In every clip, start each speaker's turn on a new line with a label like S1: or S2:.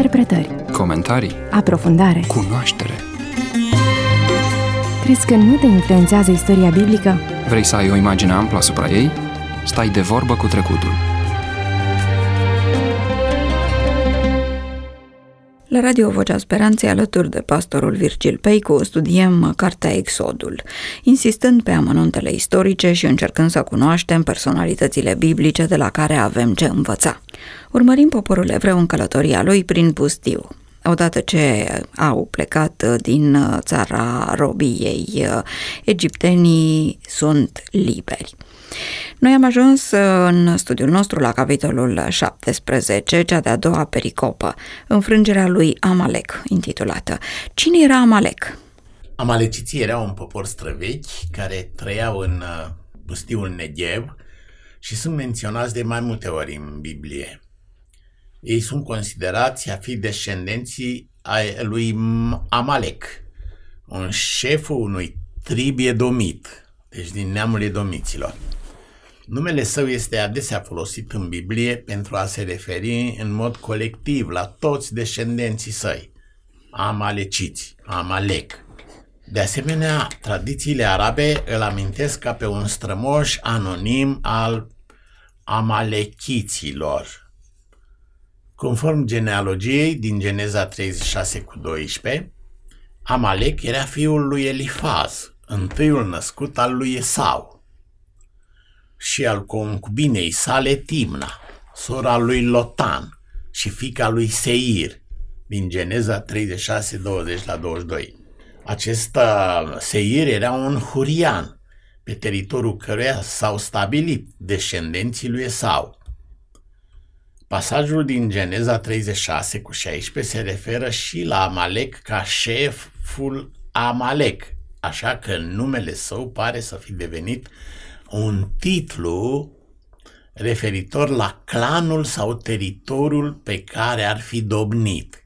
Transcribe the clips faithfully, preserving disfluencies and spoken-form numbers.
S1: Interpretări,
S2: comentarii,
S1: aprofundare,
S2: cunoaștere.
S1: Crezi că nu te influențează istoria biblică?
S2: Vrei să ai o imagine amplă asupra ei? Stai de vorbă cu trecutul.
S3: La Radio Vocea Speranței, alături de pastorul Virgil Peicu, studiem cartea Exodul, insistând pe amănuntele istorice și încercând să cunoaștem personalitățile biblice de la care avem ce învăța. Urmărim poporul evreu în călătoria lui prin pustiu. Odată ce au plecat din țara robiei, egiptenii sunt liberi. Noi am ajuns în studiul nostru la capitolul șaptesprezece, cea de-a doua pericopă, înfrângerea lui Amalek, intitulată. Cine era Amalek?
S4: Amaleciții erau un popor străvechi care trăiau în pustiul Negev și sunt menționați de mai multe ori în Biblie. Ei sunt considerați a fi descendenții ai lui Amalek, un șeful unui trib edomit, deci din neamul edomiților. Numele său este adesea folosit în Biblie pentru a se referi în mod colectiv la toți descendenții săi, amaleciți, Amalek. De asemenea, tradițiile arabe îl amintesc ca pe un strămoș anonim al amalechiților. Conform genealogiei din Geneza treizeci și șase cu doisprezece, Amalek era fiul lui Elifaz, întâiul născut al lui Esau, și al concubinei sale Timna, sora lui Lotan și fiica lui Seir, din Geneza treizeci și șase, douăzeci la douăzeci și doi. Acesta Seir era un hurian, pe teritoriul căruia s-au stabilit descendenții lui Esau. Pasajul din Geneza treizeci și șase cu șaisprezece se referă și la Amalek ca șeful Amalek, așa că numele său pare să fi devenit un titlu referitor la clanul sau teritoriul pe care ar fi domnit.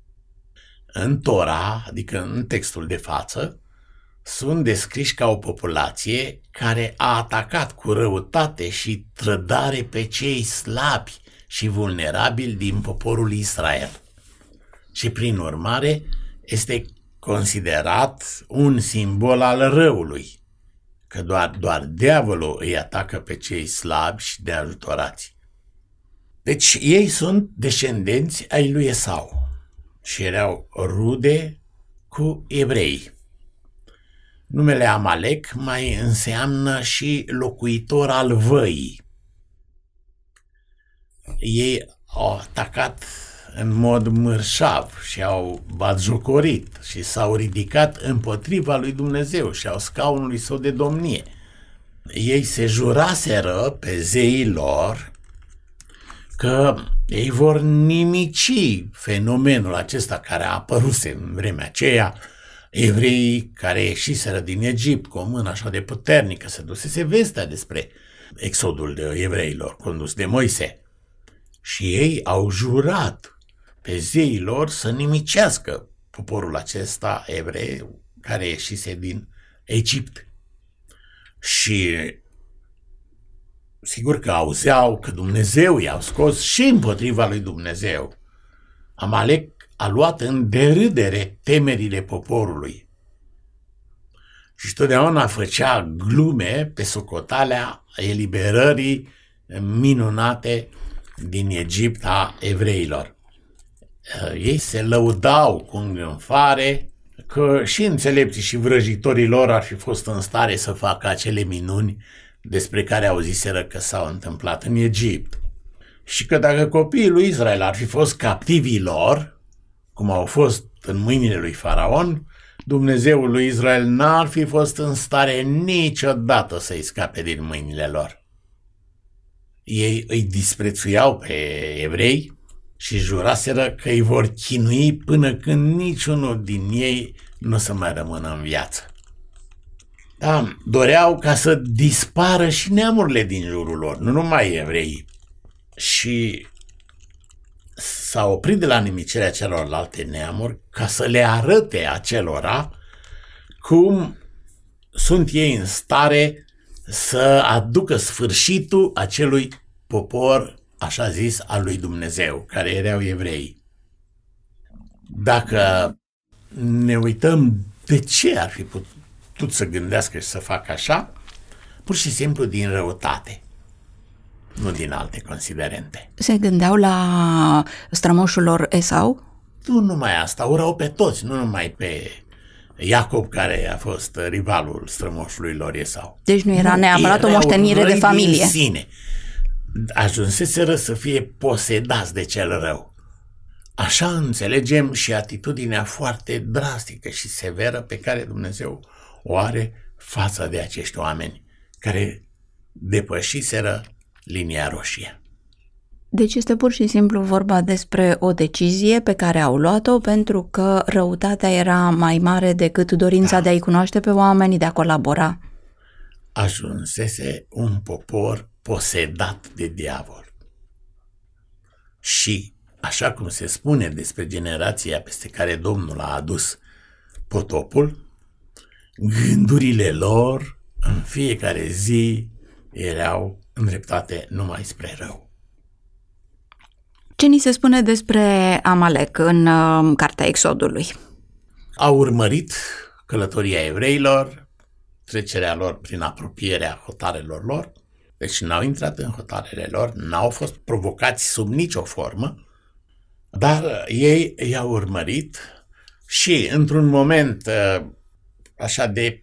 S4: În Tora, adică în textul de față, sunt descriși ca o populație care a atacat cu răutate și trădare pe cei slabi și vulnerabili din poporul Israel. Și prin urmare este considerat un simbol al răului, că doar, doar diavolul îi atacă pe cei slabi și neajutorați. Deci ei sunt descendenți ai lui Esau și erau rude cu evrei. Numele Amalek mai înseamnă și locuitor al văii. Ei au atacat în mod mărșav și au batjocorit și s-au ridicat împotriva lui Dumnezeu și au scaunului său de domnie. Ei se juraseră pe zeii lor că ei vor nimici fenomenul acesta care a apărut în vremea aceea, evreii care ieșiseră din Egipt cu o mână așa de puternică, se dusese vestea despre exodul de evreilor condus de Moise. Și ei au jurat pe zeii lor să nimicească poporul acesta evreu care ieșise din Egipt. Și sigur că auzeau că Dumnezeu i-a scos și împotriva lui Dumnezeu. Amalek a luat în derâdere temerile poporului și totdeauna făcea glume pe socotalea eliberării minunate din Egipt a evreilor. Ei se lăudau cu îngânfare că și înțelepții și vrăjitorii lor ar fi fost în stare să facă acele minuni despre care auziseră că s-au întâmplat în Egipt. Și că dacă copiii lui Israel ar fi fost captivii lor, cum au fost în mâinile lui Faraon, Dumnezeul lui Israel n-ar fi fost în stare niciodată să-i scape din mâinile lor. Ei îi disprețuiau pe evrei și juraseră că îi vor chinui până când niciunul din ei nu o să mai rămână în viață. Da, doreau ca să dispară și neamurile din jurul lor, nu numai evreii. Și s-a oprit de la nimicirea celorlalte neamuri ca să le arate acelora cum sunt ei în stare să aducă sfârșitul acelui popor, așa zis, al lui Dumnezeu, care erau evrei. Dacă ne uităm de ce ar fi putut să gândească și să facă așa, pur și simplu din răutate, nu din alte considerente.
S3: Se gândeau la strămoșul lor Esau?
S4: Nu numai asta, urau pe toți, nu numai pe Iacob, care a fost rivalul strămoșului lor Esau.
S3: Deci nu era neapărat o moștenire de familie.
S4: Sine. Ajunseseră să fie posedați de cel rău. Așa înțelegem și atitudinea foarte drastică și severă pe care Dumnezeu o are față de acești oameni care depășiseră linia roșie.
S3: Deci este pur și simplu vorba despre o decizie pe care au luat-o pentru că răutatea era mai mare decât dorința da. de a-i cunoaște pe oameni, de a colabora.
S4: Ajunsese un popor posedat de diavol. Și, așa cum se spune despre generația peste care Domnul a adus potopul, gândurile lor în fiecare zi erau îndreptate numai spre rău.
S3: Ce ni se spune despre Amalek în uh, cartea Exodului?
S4: Au urmărit călătoria evreilor, trecerea lor prin apropierea hotarelor lor, deci n-au intrat în hotarele lor, n-au fost provocați sub nicio formă, dar ei i-au urmărit și într-un moment uh, așa de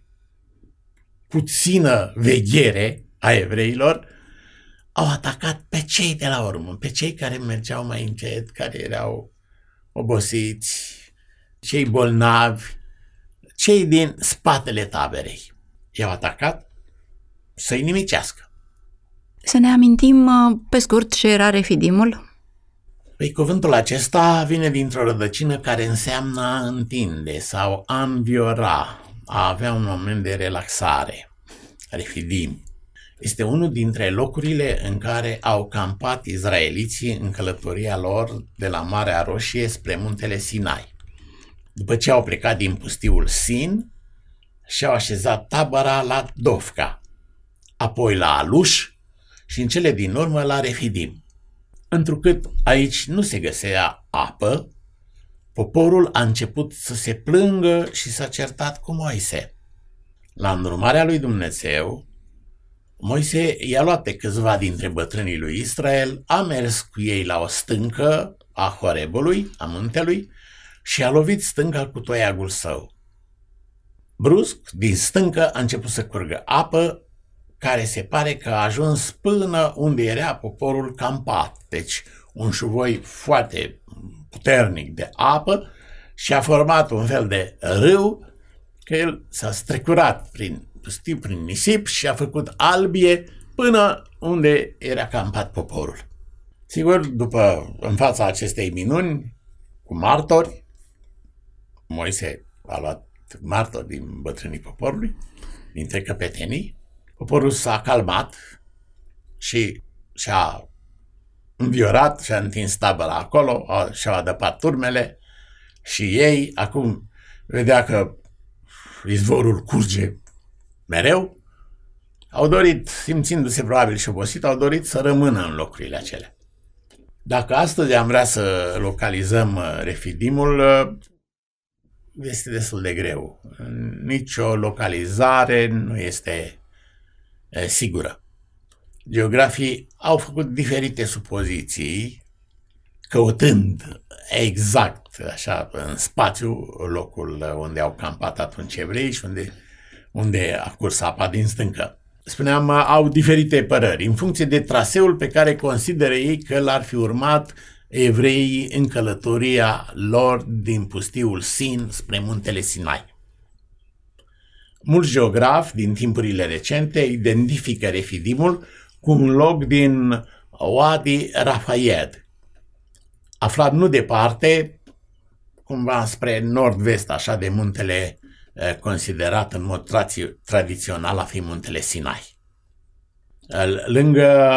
S4: puțină veghere a evreilor, au atacat pe cei de la urmă, pe cei care mergeau mai încet, care erau obosiți, cei bolnavi, cei din spatele taberei. I-au atacat să-i nimicească.
S3: Să ne amintim pe scurt ce era Refidimul?
S4: Păi cuvântul acesta vine dintr-o rădăcină care înseamnă a întinde sau a înviora, a avea un moment de relaxare. Refidim. Este unul dintre locurile în care au campat izraeliții în călătoria lor de la Marea Roșie spre muntele Sinai. După ce au plecat din pustiul Sin, și-au așezat tabăra la Dofca, apoi la Aluș și în cele din urmă la Refidim. Întrucât aici nu se găsea apă, poporul a început să se plângă și s-a certat cu Moise. La îndrumarea lui Dumnezeu, Moise i-a luat pe câțiva dintre bătrânii lui Israel, a mers cu ei la o stâncă a Horebului, a muntelui, și a lovit stânca cu toiagul său. Brusc, din stâncă a început să curgă apă, care se pare că a ajuns până unde era poporul campat, deci un șuvoi foarte puternic de apă, și a format un fel de râu, că el s-a strecurat prin pustiu, prin nisip și a făcut albie până unde era campat poporul. Sigur, după, în fața acestei minuni, cu martori, Moise a luat martori din bătrânii poporului, dintre căpetenii, poporul s-a calmat și și-a înviorat, și-a întins tabăra acolo, și-au adăpat turmele și ei, acum vedea că izvorul curge mereu, au dorit, simțindu-se probabil și obosit, au dorit să rămână în locurile acelea. Dacă astăzi am vrea să localizăm Refidimul, este destul de greu. Nici o localizare nu este sigură. Geografii au făcut diferite supoziții, căutând exact așa în spațiu locul unde au campat atunci evrei și unde, unde a curs apa din stâncă. Spuneam, au diferite păreri, în funcție de traseul pe care consideră ei că l-ar fi urmat evreii în călătoria lor din pustiul Sin spre muntele Sinai. Mulți geografi din timpurile recente identifică Refidimul cu un loc din Wadi Rafayed, aflat nu departe, cumva spre nord-vest, așa, de muntele considerat în mod tra- tradițional a fi muntele Sinai. Lângă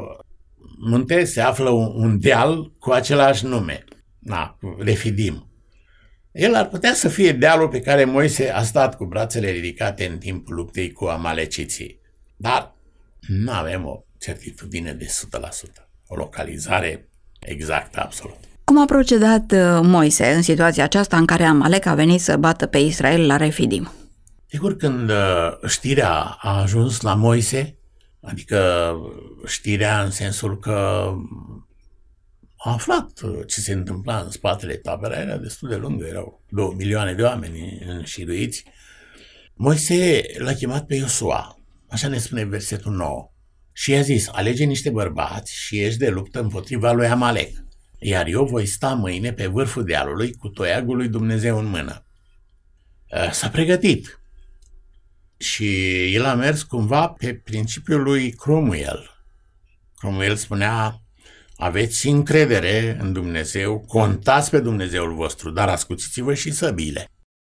S4: munte se află un, un deal cu același nume, na, Refidim. El ar putea să fie dealul pe care Moise a stat cu brațele ridicate în timpul luptei cu amaleciții, dar nu avem o certitudine de o sută la sută, o localizare exactă absolut.
S3: Cum a procedat Moise în situația aceasta în care Amalek a venit să bată pe Israel la Refidim?
S4: Sigur, când știrea a ajuns la Moise, adică știrea în sensul că a aflat ce se întâmpla în spatele taberei, era destul de lungă, erau două milioane de oameni înșiruiți, Moise l-a chemat pe Iosua, așa ne spune versetul nouă, și i-a zis: alege niște bărbați și ieși de luptă împotriva lui Amalek, iar eu voi sta mâine pe vârful dealului cu toiagul lui Dumnezeu în mână. S-a pregătit și el a mers cumva pe principiul lui Crumuel. Crumuel spunea: aveți încredere în Dumnezeu, contați pe Dumnezeul vostru, dar ascuțiți-vă și săbiile.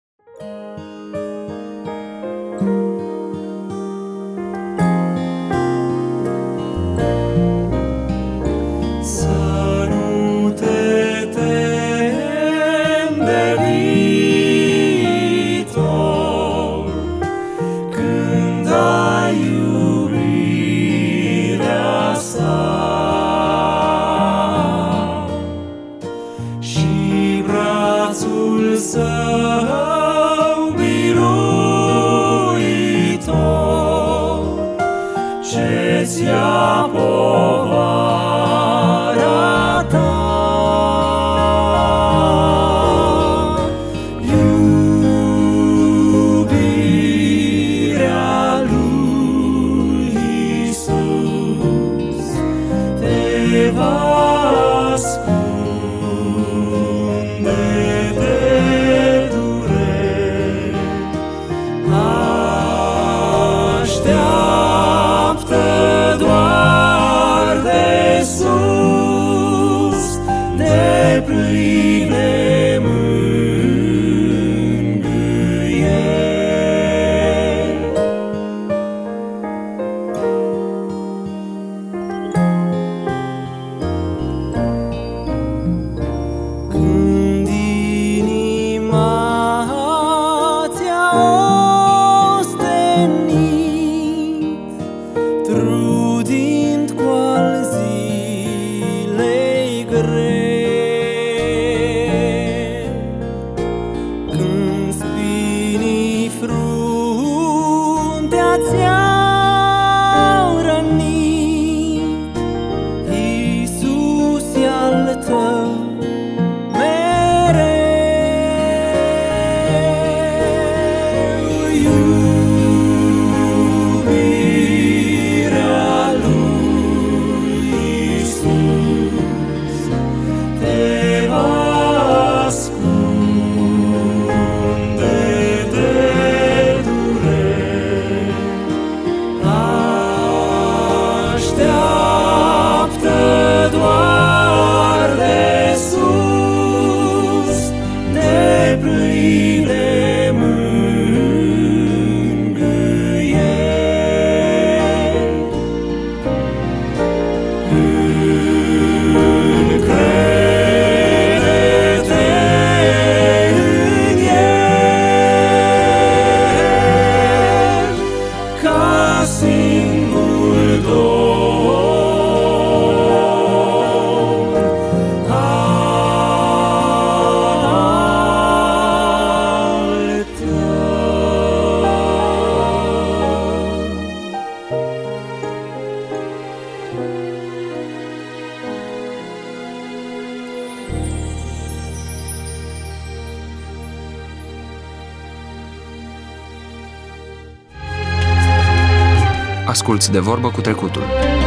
S2: Asculți De vorbă cu trecutul.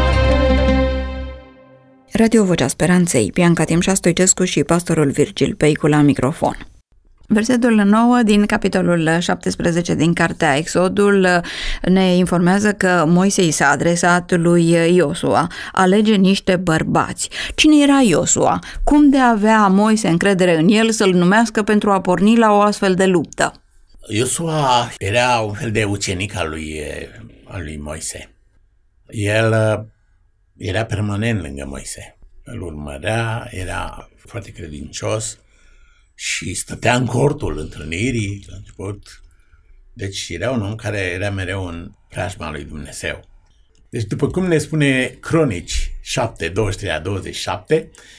S3: Radio Vocea Speranței, Bianca Timșa Stoicescu și pastorul Virgil Peicu la microfon. Versetul nouă din capitolul șaptesprezece din cartea Exodul ne informează că Moise i s-a adresat lui Iosua: alege niște bărbați. Cine era Iosua? Cum de avea Moise încredere în el să-l numească pentru a porni la o astfel de luptă?
S4: Iosua era un fel de ucenic al lui, al lui Moise. El era permanent lângă Moise. Îl urmărea, era foarte credincios și stătea în cortul întâlnirii la început. Deci era un om care era mereu în preajma lui Dumnezeu. Deci după cum ne spune Cronici șapte, douăzeci și trei la douăzeci și șapte,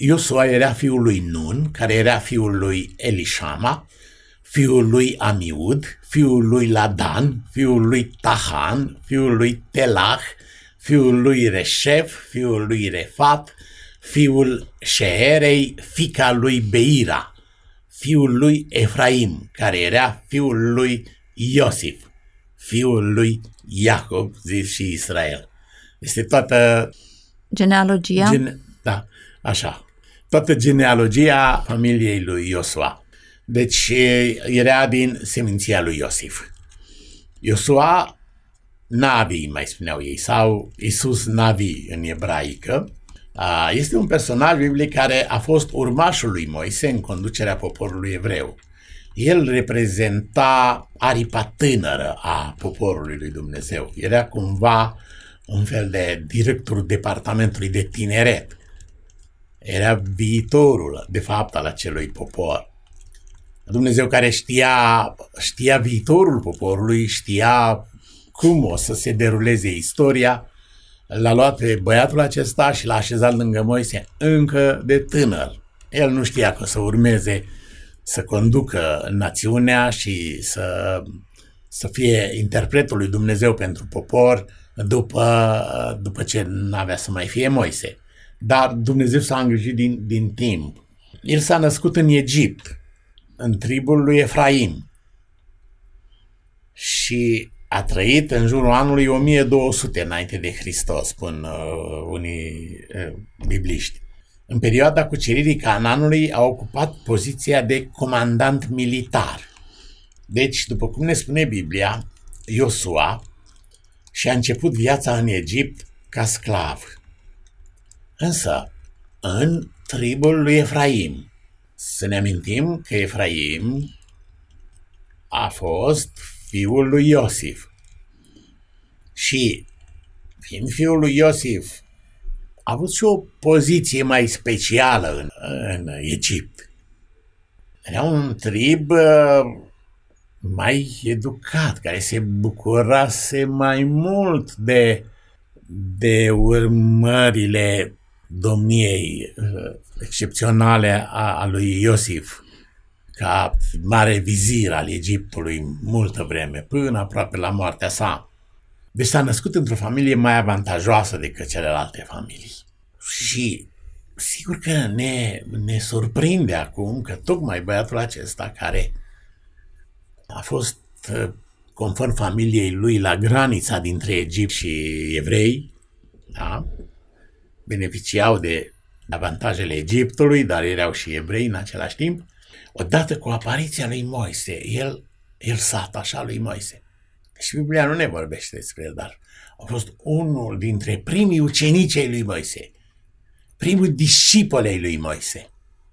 S4: Iosua era fiul lui Nun, care era fiul lui Elișama, fiul lui Amiud, fiul lui Ladan, fiul lui Tahan, fiul lui Telah, fiul lui Reșef, fiul lui Refat, fiul Șeerei, fiica lui Beira, fiul lui Efraim, care era fiul lui Iosif, fiul lui Iacob, zis și Israel. Este toată
S3: genealogia?
S4: Gene, da, așa. Toată genealogia familiei lui Iosua. Deci era din seminția lui Iosif. Iosua Navi, mai spuneau ei, sau Iisus Navi în ebraică, este un personaj biblic care a fost urmașul lui Moise în conducerea poporului evreu. El reprezenta aripa tânără a poporului lui Dumnezeu. Era cumva un fel de directorul departamentului de tineret. Era viitorul, de fapt, al acelui popor. Dumnezeu care știa, știa viitorul poporului, știa cum o să se deruleze istoria, l-a luat pe băiatul acesta și l-a așezat lângă Moise încă de tânăr. El nu știa că o să urmeze să conducă națiunea și să, să fie interpretul lui Dumnezeu pentru popor după, după ce n-avea să mai fie Moise. Dar Dumnezeu s-a îngrijit din, din timp. El s-a născut în Egipt, în tribul lui Efraim, și a trăit în jurul anului o mie două sute înainte de Hristos, spun uh, unii uh, bibliști. În perioada cuceririi Canaanului a ocupat poziția de comandant militar. Deci, după cum ne spune Biblia, Iosua și-a început viața în Egipt ca sclav. Însă, în tribul lui Efraim, să ne amintim că Efraim a fost fiul lui Iosif. Și, fiind fiul lui Iosif, a avut și o poziție mai specială în, în Egipt. Era un trib mai educat, care se bucurase mai mult de, de urmările domniei excepționale a, a lui Iosif, ca mare vizir al Egiptului multă vreme, până aproape la moartea sa. Deci s-a născut într-o familie mai avantajoasă decât celelalte familii. Și sigur că ne, ne surprinde acum că tocmai băiatul acesta, care a fost, conform familiei lui, la granița dintre Egipt și evrei, da? Beneficiau de avantajele Egiptului, dar erau și evrei în același timp. Odată cu apariția lui Moise, el, el s-a atașat lui Moise. Și Biblia nu ne vorbește despre el, dar a fost unul dintre primii ucenici ai lui Moise, primul discipol ai lui Moise.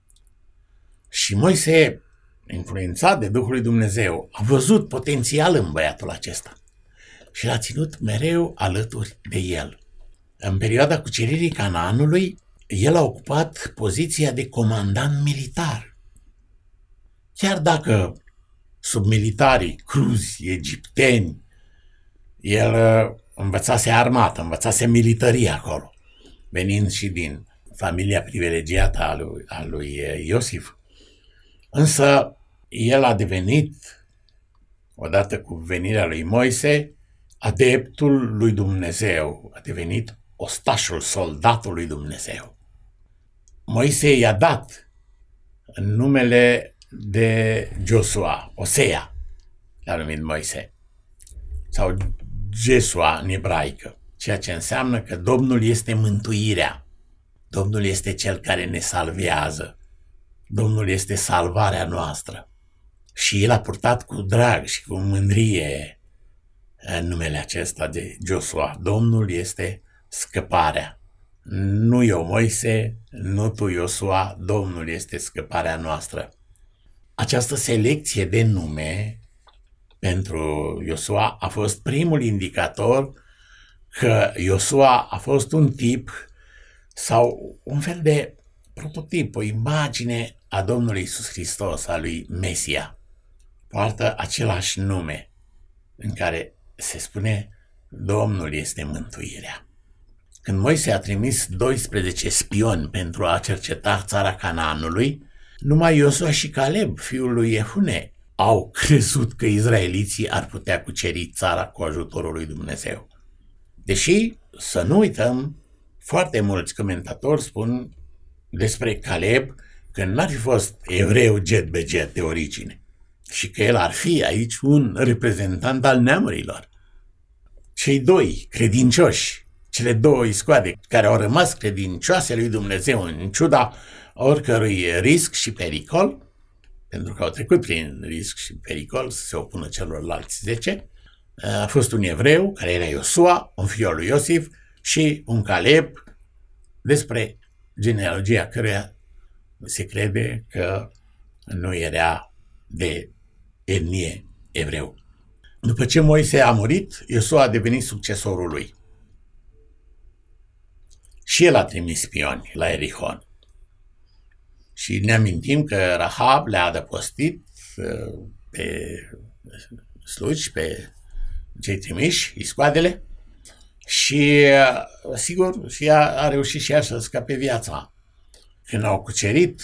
S4: Și Moise, influențat de Duhul lui Dumnezeu, a văzut potențial în băiatul acesta și l-a ținut mereu alături de el. În perioada cuceririi Canaanului, el a ocupat poziția de comandant militar. Chiar dacă sub militarii cruzi egipteni, el învățase armată, învățase militarie acolo, venind și din familia privilegiată a lui, a lui Iosif. Însă el a devenit, odată cu venirea lui Moise, adeptul lui Dumnezeu, a devenit ostașul soldatului Dumnezeu. Moise i-a dat în numele de Josua, Osea, l-a numit Moise, sau Jesua în ebraică, ceea ce înseamnă că Domnul este mântuirea, Domnul este Cel care ne salvează, Domnul este salvarea noastră. Și el a purtat cu drag și cu mândrie în numele acesta de Josua. Domnul este scăparea. Nu eu, Moise, nu tu, Iosua, Domnul este scăparea noastră. Această selecție de nume pentru Iosua a fost primul indicator că Iosua a fost un tip sau un fel de prototip, o imagine a Domnului Iisus Hristos, a lui Mesia. Poartă același nume în care se spune Domnul este mântuirea. când Moise a trimis doisprezece spioni pentru a cerceta țara Canaanului, numai Iosua și Caleb, fiul lui Jefune, au crezut că izraeliții ar putea cuceri țara cu ajutorul lui Dumnezeu. Deși, să nu uităm, foarte mulți comentatori spun despre Caleb că n-ar fi fost evreu jet be jet de origine și că el ar fi aici un reprezentant al neamurilor. Cei doi credincioși, cele două iscoade care au rămas credincioase lui Dumnezeu în ciuda oricărui risc și pericol, pentru că au trecut prin risc și pericol să se opună celorlalți zece, a fost un evreu, care era Iosua, un fiul lui Iosif, și un Caleb, despre genealogia căreia se crede că nu era de etnie evreu. După ce Moise a murit, Iosua a devenit succesorul lui. Și el a trimis spioni la Erihon. Și ne amintim că Rahab le-a adăpostit pe slugi, pe cei trimiși, iscoadele, și sigur, și ea a reușit și ea să scape viața. Când au cucerit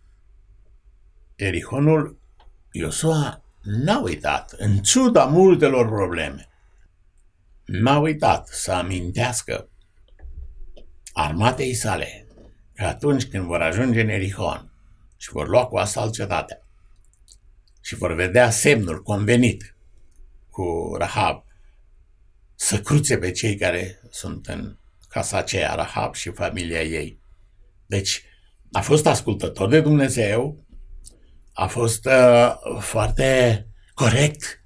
S4: Erihonul, Iosua n-a uitat, în ciuda multelor probleme, n-a uitat să amintească armatei sale că atunci când vor ajunge în Erihon și vor lua cu asalt cetatea și vor vedea semnul convenit cu Rahab să cruțe pe cei care sunt în casa aceea, Rahab și familia ei. Deci a fost ascultător de Dumnezeu, a fost uh, foarte corect,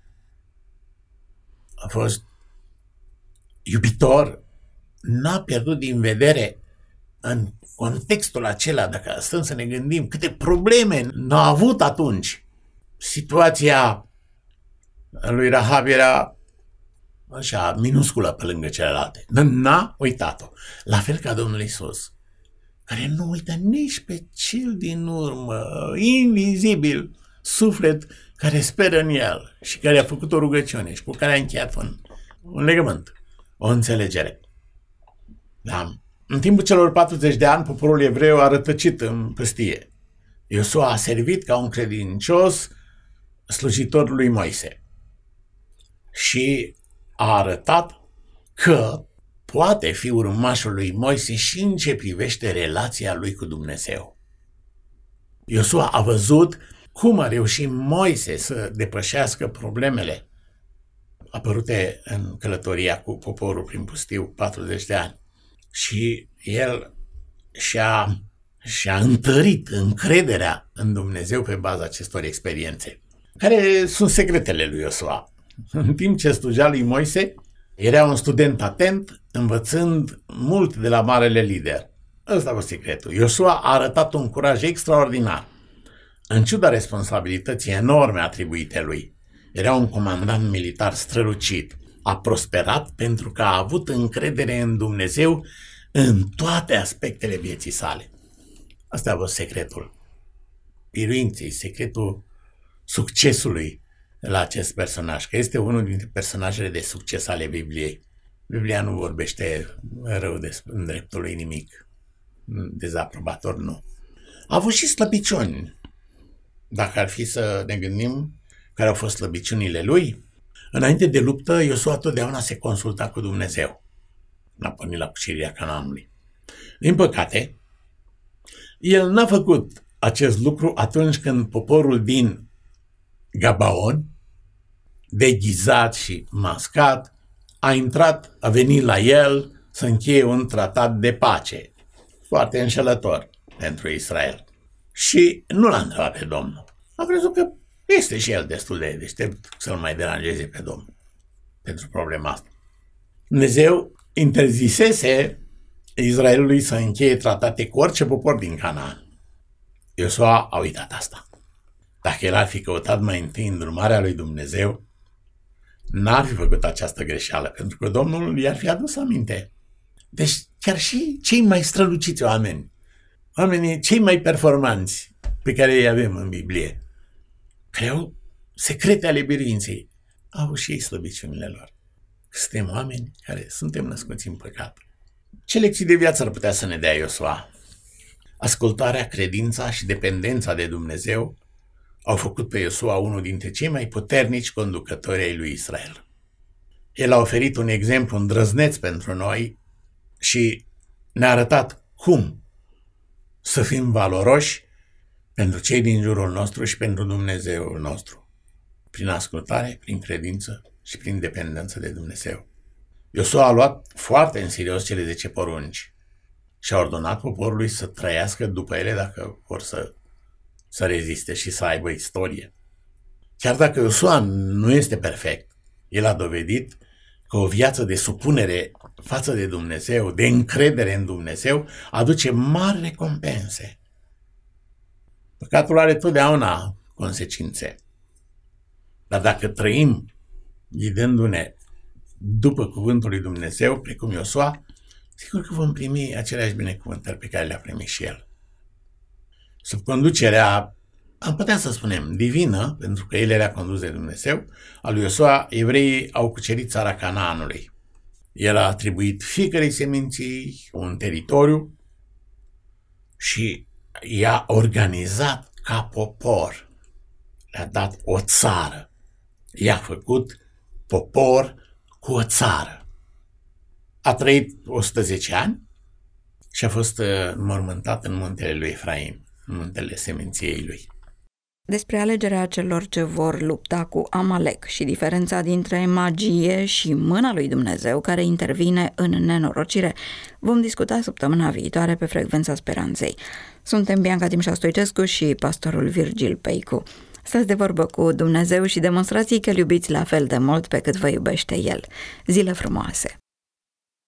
S4: a fost iubitor, n-a pierdut din vedere în contextul acela, dacă stăm să ne gândim câte probleme n-a avut atunci. Situația lui Rahab era așa minusculă pe lângă celelalte. N-a uitat-o. La fel ca Domnul Iisus, care nu uită nici pe cel din urmă, invizibil, suflet care speră în el și care a făcut o rugăciune și cu care a încheiat un, un legământ, o înțelegere. Da. În timpul celor patruzeci de ani, poporul evreu a rătăcit în pustie. Iosua a servit ca un credincios slujitor lui Moise și a arătat că poate fi urmașul lui Moise și în ce privește relația lui cu Dumnezeu. Iosua a văzut cum a reușit Moise să depășească problemele apărute în călătoria cu poporul prin pustiu patruzeci de ani. Și el și-a, și-a întărit încrederea în Dumnezeu pe baza acestor experiențe, care sunt secretele lui Iosua. În timp ce slujea lui Moise, era un student atent, învățând mult de la marele lider. Ăsta a fost secretul. Iosua a arătat un curaj extraordinar. În ciuda responsabilității enorme atribuite lui, era un comandant militar strălucit. A prosperat pentru că a avut încredere în Dumnezeu în toate aspectele vieții sale. Asta a fost secretul biruinței, secretul succesului la acest personaj, că este unul dintre personajele de succes ale Bibliei. Biblia nu vorbește rău de în dreptul lui nimic, dezaprobator nu. A avut și slăbiciuni. Dacă ar fi să ne gândim care au fost slăbiciunile lui, înainte de luptă, Iosua totdeauna se consulta cu Dumnezeu. N-a pornit la cucerirea Canaanului. Din păcate, el n-a făcut acest lucru atunci când poporul din Gabaon, deghizat și mascat, a intrat, a venit la el să încheie un tratat de pace. Foarte înșelător pentru Israel. Și nu l-a întrebat pe Domnul. A crezut că este și el destul de deștept să-l mai deranjeze pe Domnul pentru problema asta. Dumnezeu interzisese Israelului să încheie tratate cu orice popor din Canaan. Iosua a uitat asta. Dacă el ar fi căutat mai întâi îndrumarea lui Dumnezeu, n-ar fi făcut această greșeală, pentru că Domnul i-ar fi adus aminte. Deci chiar și cei mai străluciți oameni, oamenii cei mai performanți pe care îi avem în Biblie, care au secrete ale biruinței, au și ei slăbiciunile lor. Suntem oameni care suntem născuți în păcat. Ce lecții de viață ar putea să ne dea Iosua? Ascultarea, credința și dependența de Dumnezeu au făcut pe Iosua unul dintre cei mai puternici conducători ai lui Israel. El a oferit un exemplu îndrăzneț pentru noi și ne-a arătat cum să fim valoroși pentru cei din jurul nostru și pentru Dumnezeul nostru, prin ascultare, prin credință și prin dependență de Dumnezeu. Iosua a luat foarte în serios cele zece porunci și a ordonat poporului să trăiască după ele dacă vor să, să reziste și să aibă istorie. Chiar dacă Iosua nu este perfect, el a dovedit că o viață de supunere față de Dumnezeu, de încredere în Dumnezeu, aduce mari recompense. Păcatul are totdeauna consecințe. Dar dacă trăim ghidându-ne după cuvântul lui Dumnezeu, precum Iosua, sigur că vom primi aceleași binecuvântări pe care le-a primit și el. Sub conducerea, am putea să spunem, divină, pentru că el era condus de Dumnezeu, a lui Iosua, evreii au cucerit țara Canaanului. El a atribuit fiecărei seminții un teritoriu și i-a organizat ca popor. Le-a dat o țară. I-a făcut popor cu o țară. A trăit o sută zece ani și a fost înmormântat în muntele lui Efraim, în muntele seminției lui.
S3: Despre alegerea celor ce vor lupta cu Amalek și diferența dintre magie și mâna lui Dumnezeu care intervine în nenorocire vom discuta săptămâna viitoare pe Frecvența Speranței. Suntem Bianca Timșa Stoicescu și pastorul Virgil Peicu. Stați de vorbă cu Dumnezeu și demonstrați că îl iubiți la fel de mult pe cât vă iubește El. Zile frumoase!